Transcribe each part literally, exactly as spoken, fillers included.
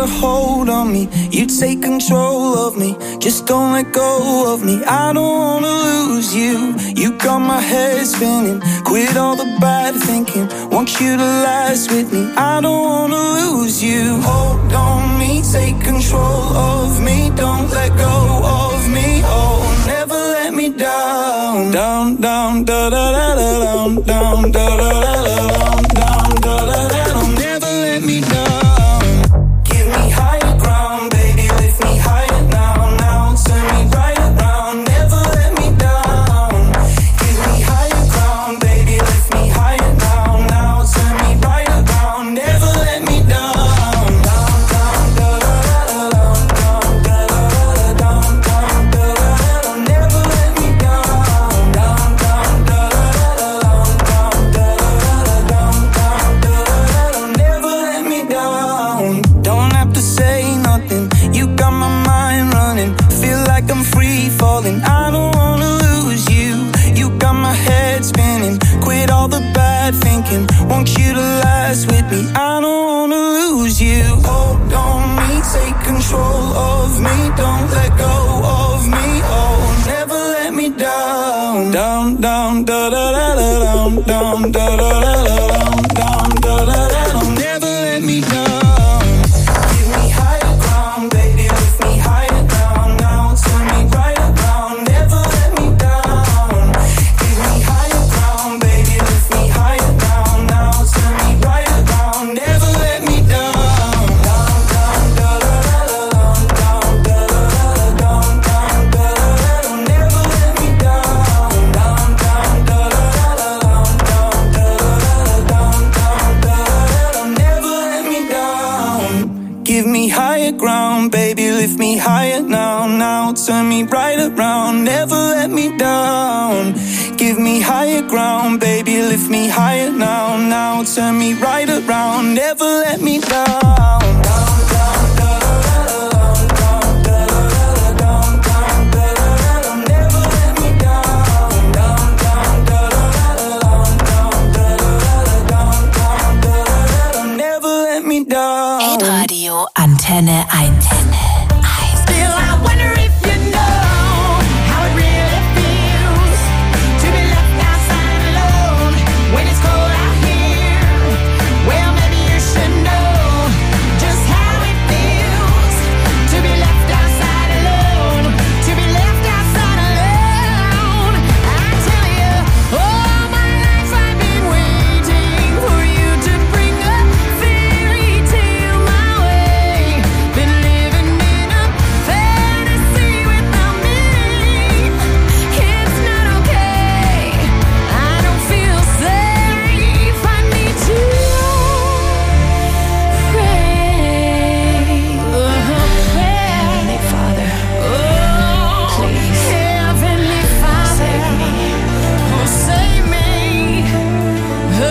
a hold on me. You take control of me. Just don't let go of me. I don't wanna lose you. You got my head spinning. Quit all the bad thinking. Want you to last with me. I don't wanna lose you. Hold on me, take control of me. Don't let go of me. Oh, never let me down. Down, down, da da da da down, down, da da da da down, down, da da da da. Never let me down. Give me higher ground, baby, lift me higher now, now. Turn me right around, never let me down. Give me higher ground, baby, lift me higher now, now. Turn me right around, never let me down. Down, down, da da da da down, down, da da da down, down, da da da. Never let me down. Down, down, da da da down, down, da da da down, down, da da da. Never let me down. Don't have to say nothing. You got my mind running. Feel like I'm free falling. I don't wanna lose you. You got my head spinning. Quit all the bad thinking. Want you to last with me. I don't wanna lose you. Hold on me, take control of me. Don't let go of me. Oh, never let me down. Down, down, da da da da down, down, da da da da down, down, da da da da. Never let me down. Give me higher ground, baby, lift me higher down, now. Turn me right around, never let me down. Give me higher ground, baby, lift me higher down, now. Turn me right around, never let me down. Down, down, da da da da down, down, da da da down, down, da da da. Never let me down. Down, down, da da da down, down, da da da down, down, da da da. Never let me down. Give me higher ground, baby, lift me higher now, now. Turn me right around, never let me down. Give me higher ground, baby, lift me higher now, now. Turn me right around, never let me down. Down, down, da da da down, down, da da da down, down, da da da. Never let me down. Down, down, da da da down, down, da da da down, down, da da da. Never let me down. Hitradio Antenne eins. Still, I wonder if you know how it really feels to be left outside alone when it's cold out here. Well, maybe you should know just how it feels to be left outside alone, to be left outside alone. I tell you, all my life I've been waiting for you to bring a fairy tale my way. Been living in a fantasy without meaning. It's not okay. I don't feel safe. I need to pray. Heavenly Father, please, Heavenly Father, save me. Oh, save me. Oh,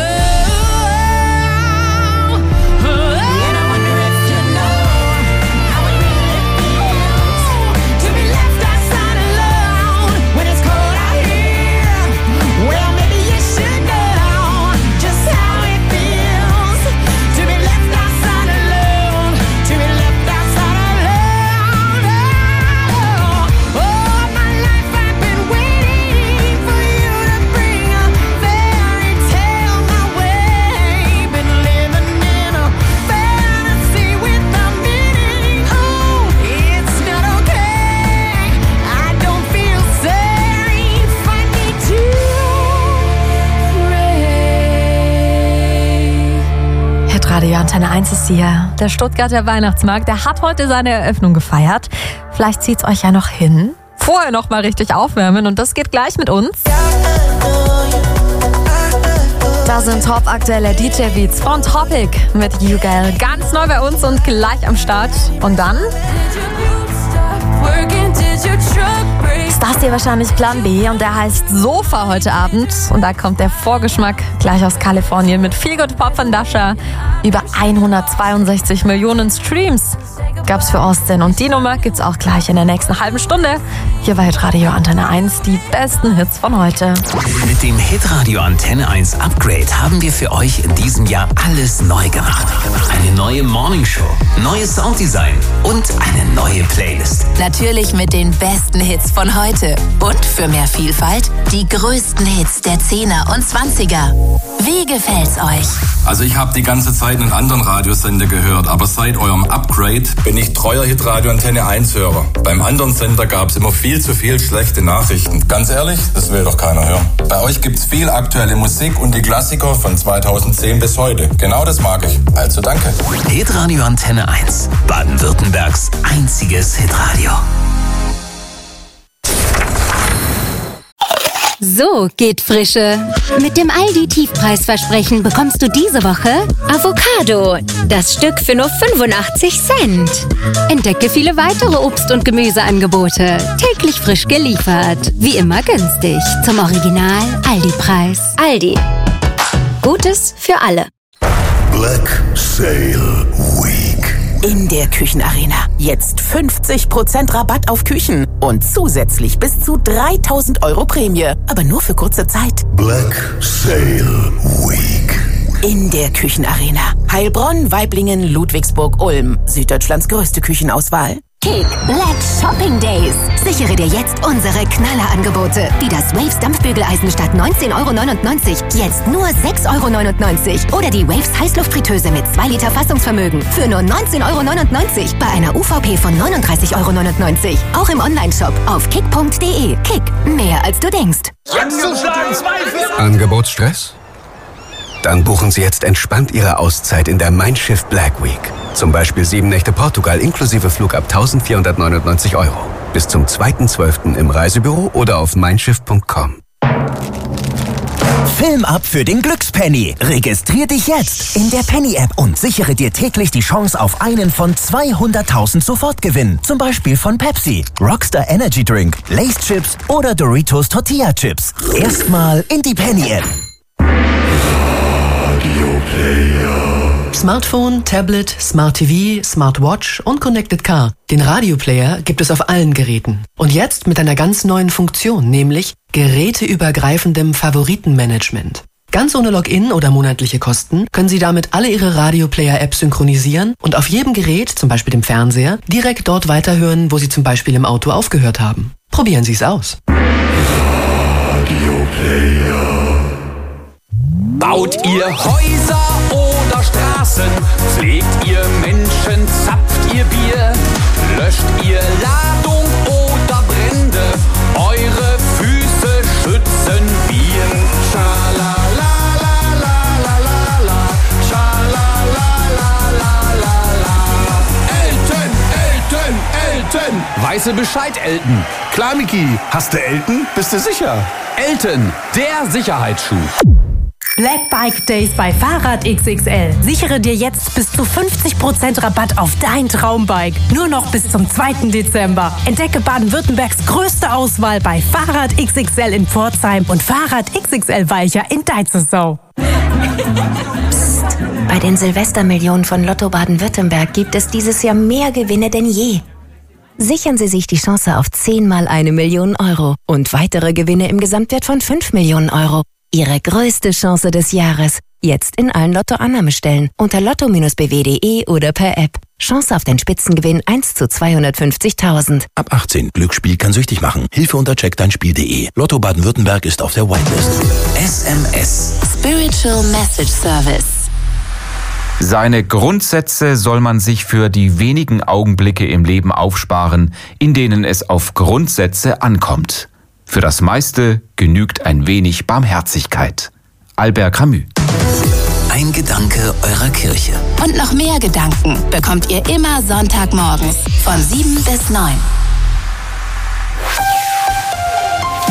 oh, and I wonder if you know how it really feels to be left outside alone when it's cold out here. Well, maybe you should know just how it feels to be left outside alone, to be left outside alone. Oh, all my life I've been waiting for you to bring a fairy tale my way. Been living in a fantasy without meaning. Oh, it's not okay. I don't feel safe. I need to pray. Hitradio Antenne eins ist hier. Der Stuttgarter Weihnachtsmarkt, der hat heute seine Eröffnung gefeiert. Vielleicht zieht's euch ja noch hin. Vorher noch mal richtig aufwärmen und das geht gleich mit uns. Da sind top-aktuelle D J-Beats von Topic mit You Girl. Ganz neu bei uns und gleich am Start. Und dann ist das hier wahrscheinlich Plan B und der heißt Sofa heute Abend. Und da kommt der Vorgeschmack gleich aus Kalifornien mit Feel Good Pop von Dasha. Über hundertzweiundsechzig Millionen Streams. gab's für Austin. Und die Nummer gibt's auch gleich in der nächsten halben Stunde. Hier bei Hitradio Antenne eins die besten Hits von heute. Mit dem Hitradio Antenne eins Upgrade haben wir für euch in diesem Jahr alles neu gemacht. Eine neue Morningshow, neues Sounddesign und eine neue Playlist. Natürlich mit den besten Hits von heute. Und für mehr Vielfalt die größten Hits der Zehner und Zwanziger. Wie gefällt's euch? Also ich habe die ganze Zeit einen anderen Radiosender gehört, aber seit eurem Upgrade bin ich treuer Hitradio Antenne eins Hörer. Beim anderen Sender gab's immer viel zu viel schlechte Nachrichten. Ganz ehrlich, das will doch keiner hören. Bei euch gibt's viel aktuelle Musik und die Klassiker von zweitausendzehn bis heute. Genau das mag ich. Also danke. Hitradio Antenne eins, Baden-Württembergs einziges Hitradio. So geht Frische. Mit dem Aldi-Tiefpreisversprechen bekommst du diese Woche Avocado. Das Stück für nur fünfundachtzig Cent. Entdecke viele weitere Obst- und Gemüseangebote. Täglich frisch geliefert. Wie immer günstig. Zum Original Aldi-Preis. Aldi. Gutes für alle. Black Sale Week. In der Küchenarena. Jetzt fünfzig Prozent Rabatt auf Küchen. Und zusätzlich bis zu dreitausend Euro Prämie. Aber nur für kurze Zeit. Black Sale Week. In der Küchenarena. Heilbronn, Waiblingen, Ludwigsburg, Ulm. Süddeutschlands größte Küchenauswahl. Kick Black Shopping Days. Sichere dir jetzt unsere Knallerangebote. Wie das Waves Dampfbügeleisen statt neunzehn Euro neunundneunzig. Jetzt nur sechs Euro neunundneunzig. Oder die Waves Heißluftfritteuse mit zwei Liter Fassungsvermögen. Für nur neunzehn Euro neunundneunzig. Bei einer U V P von neununddreißig Euro neunundneunzig. Auch im Onlineshop auf kick punkt de. Kick. Mehr als du denkst. Jetzt zuschlagen, zwei Firmen. Angebotsstress? Dann buchen Sie jetzt entspannt Ihre Auszeit in der Mein Schiff Black Week. Zum Beispiel sieben Nächte Portugal inklusive Flug ab eintausendvierhundertneunundneunzig Euro. Bis zum zweiten zwölften im Reisebüro oder auf mein schiff punkt com. Film ab für den Glückspenny. Registrier dich jetzt in der Penny-App und sichere dir täglich die Chance auf einen von zweihunderttausend Sofortgewinn. Zum Beispiel von Pepsi, Rockstar Energy Drink, Lay's Chips oder Doritos Tortilla Chips. Erstmal in die Penny-App. Smartphone, Tablet, Smart T V, Smartwatch und Connected Car. Den Radioplayer gibt es auf allen Geräten. Und jetzt mit einer ganz neuen Funktion, nämlich geräteübergreifendem Favoritenmanagement. Ganz ohne Login oder monatliche Kosten können Sie damit alle Ihre Radioplayer-Apps synchronisieren und auf jedem Gerät, zum Beispiel dem Fernseher, direkt dort weiterhören, wo Sie zum Beispiel im Auto aufgehört haben. Probieren Sie es aus. Radioplayer. Baut ihr Häuser oder Straßen? Pflegt ihr Menschen? Zapft ihr Bier? Löscht ihr Ladung oder Brände? Eure Füße schützen wir. Schalalalalala, schalalalalala. Elton, Elton, Elton. Weiße Bescheid, Elton. Klar, Miki. Hast du Elton? Bist du sicher? Elton, der Sicherheitsschuh. Black Bike Days bei Fahrrad X X L. Sichere dir jetzt bis zu fünfzig Prozent Rabatt auf dein Traumbike. Nur noch bis zum zweiten Dezember. Entdecke Baden-Württembergs größte Auswahl bei Fahrrad X X L in Pforzheim und Fahrrad X X L Weicher in Deitzesau. Psst. Bei den Silvestermillionen von Lotto Baden-Württemberg gibt es dieses Jahr mehr Gewinne denn je. Sichern Sie sich die Chance auf zehnmal eine Million Euro und weitere Gewinne im Gesamtwert von fünf Millionen Euro. Ihre größte Chance des Jahres. Jetzt in allen Lotto-Annahmestellen unter lotto b w punkt de oder per App. Chance auf den Spitzengewinn eins zu zweihundertfünfzigtausend. Ab achtzehn. Glücksspiel kann süchtig machen. Hilfe unter check dein Spiel punkt de. Lotto Baden-Württemberg ist auf der Whitelist. S M S. Spiritual Message Service. Seine Grundsätze soll man sich für die wenigen Augenblicke im Leben aufsparen, in denen es auf Grundsätze ankommt. Für das meiste genügt ein wenig Barmherzigkeit. Albert Camus. Ein Gedanke eurer Kirche. Und noch mehr Gedanken bekommt ihr immer Sonntagmorgens von sieben bis neun.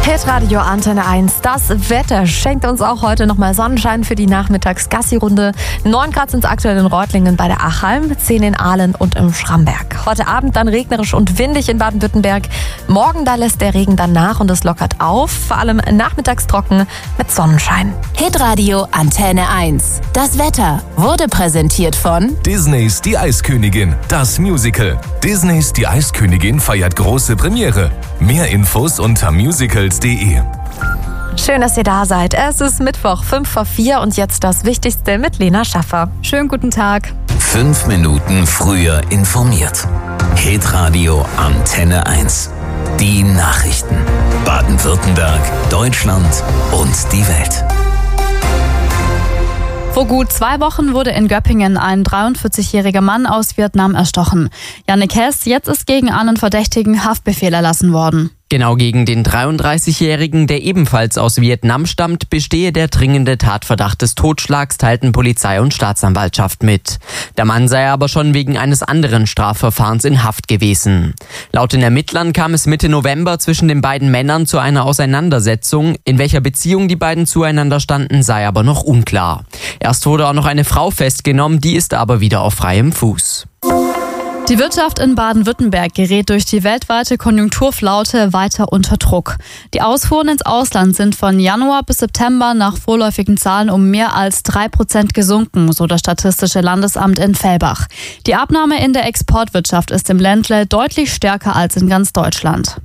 Hitradio Antenne eins. Das Wetter schenkt uns auch heute nochmal Sonnenschein für die Nachmittags-Gassi-Runde. neun Grad sind es aktuell in Reutlingen bei der Achalm, zehn in Aalen und im Schramberg. Heute Abend dann regnerisch und windig in Baden-Württemberg. Morgen, da lässt der Regen dann nach und es lockert auf. Vor allem nachmittags trocken mit Sonnenschein. Hitradio Antenne eins. Das Wetter wurde präsentiert von Disneys Die Eiskönigin, das Musical. Disneys Die Eiskönigin feiert große Premiere. Mehr Infos unter musicals punkt de. Schön, dass ihr da seid. Es ist Mittwoch, fünf vor vier und jetzt das Wichtigste mit Lena Schaffer. Schönen guten Tag. Fünf Minuten früher informiert. Hitradio Antenne eins. Die Nachrichten. Baden-Württemberg, Deutschland und die Welt. Vor gut zwei Wochen wurde in Göppingen ein dreiundvierzigjähriger Mann aus Vietnam erstochen. Jannik Hess, jetzt ist gegen einen Verdächtigen Haftbefehl erlassen worden. Genau gegen den dreiunddreißigjährigen, der ebenfalls aus Vietnam stammt, bestehe der dringende Tatverdacht des Totschlags, teilten Polizei und Staatsanwaltschaft mit. Der Mann sei aber schon wegen eines anderen Strafverfahrens in Haft gewesen. Laut den Ermittlern kam es Mitte November zwischen den beiden Männern zu einer Auseinandersetzung. In welcher Beziehung die beiden zueinander standen, sei aber noch unklar. Erst wurde auch noch eine Frau festgenommen, die ist aber wieder auf freiem Fuß. Die Wirtschaft in Baden-Württemberg gerät durch die weltweite Konjunkturflaute weiter unter Druck. Die Ausfuhren ins Ausland sind von Januar bis September nach vorläufigen Zahlen um mehr als drei Prozent gesunken, so das Statistische Landesamt in Fellbach. Die Abnahme in der Exportwirtschaft ist im Ländle deutlich stärker als in ganz Deutschland.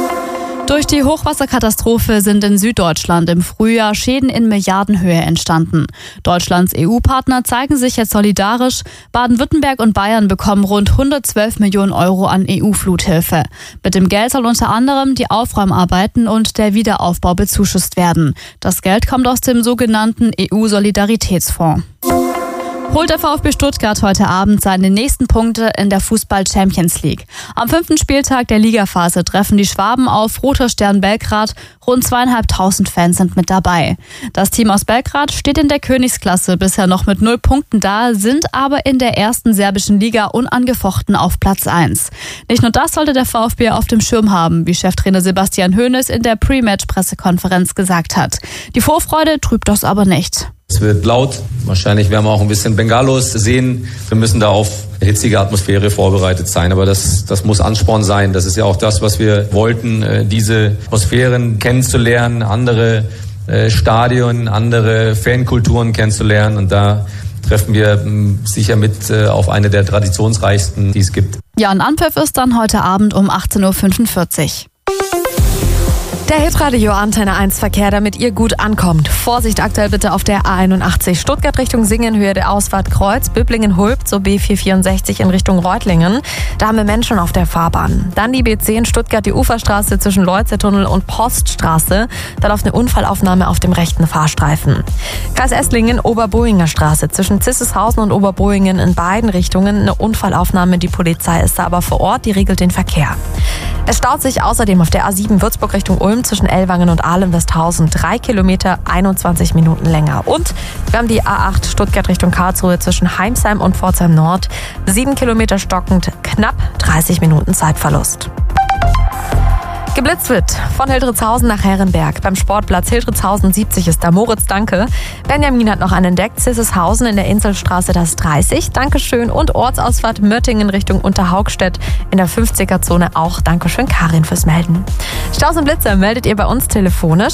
Durch die Hochwasserkatastrophe sind in Süddeutschland im Frühjahr Schäden in Milliardenhöhe entstanden. Deutschlands E U-Partner zeigen sich jetzt solidarisch. Baden-Württemberg und Bayern bekommen rund hundertzwölf Millionen Euro an E U-Fluthilfe. Mit dem Geld soll unter anderem die Aufräumarbeiten und der Wiederaufbau bezuschusst werden. Das Geld kommt aus dem sogenannten E U-Solidaritätsfonds. Holt der VfB Stuttgart heute Abend seine nächsten Punkte in der Fußball-Champions League. Am fünften Spieltag der Ligaphase treffen die Schwaben auf Roter Stern Belgrad. Rund zweieinhalbtausend Fans sind mit dabei. Das Team aus Belgrad steht in der Königsklasse bisher noch mit null Punkten da, sind aber in der ersten serbischen Liga unangefochten auf Platz eins. Nicht nur das sollte der VfB auf dem Schirm haben, wie Cheftrainer Sebastian Hoeneß in der Pre-Match-Pressekonferenz gesagt hat. Die Vorfreude trübt das aber nicht. Es wird laut, wahrscheinlich werden wir auch ein bisschen Bengalos sehen. Wir müssen da auf hitzige Atmosphäre vorbereitet sein, aber das, das muss Ansporn sein. Das ist ja auch das, was wir wollten, diese Atmosphären kennenzulernen, andere Stadien, andere Fankulturen kennenzulernen, und da treffen wir sicher mit auf eine der traditionsreichsten, die es gibt. Ja, und Anpfiff ist dann heute Abend um achtzehn Uhr fünfundvierzig. Der Hitradio Antenne eins Verkehr, damit ihr gut ankommt. Vorsicht aktuell bitte auf der A einundachtzig. Stuttgart Richtung Singen, Höhe der Ausfahrt Kreuz, Böblingen-Hulb zur B vierhundertvierundsechzig in Richtung Reutlingen. Da haben wir Menschen auf der Fahrbahn. Dann die B zehn Stuttgart, die Uferstraße zwischen Leutzertunnel und Poststraße. Da läuft eine Unfallaufnahme auf dem rechten Fahrstreifen. Kreis Esslingen, Oberbohinger Straße zwischen Zisseshausen und Oberbohingen in beiden Richtungen. Eine Unfallaufnahme, die Polizei ist da aber vor Ort, die regelt den Verkehr. Es staut sich außerdem auf der A sieben Würzburg Richtung Ulm zwischen Ellwangen und Ahlem-Westhausen. Drei Kilometer, einundzwanzig Minuten länger. Und wir haben die A acht Stuttgart Richtung Karlsruhe zwischen Heimsheim und Pforzheim Nord. Sieben Kilometer stockend, knapp dreißig Minuten Zeitverlust. Geblitzt wird von Hildritzhausen nach Herrenberg. Beim Sportplatz Hildritzhausen siebzig ist da Moritz, danke. Benjamin hat noch einen entdeckt. Zisseshausen in der Inselstraße das dreißig. Dankeschön. Und Ortsausfahrt Möttingen Richtung Unterhaugstedt in der fünfziger Zone auch. Dankeschön, Karin, fürs Melden. Staus und Blitzer meldet ihr bei uns telefonisch.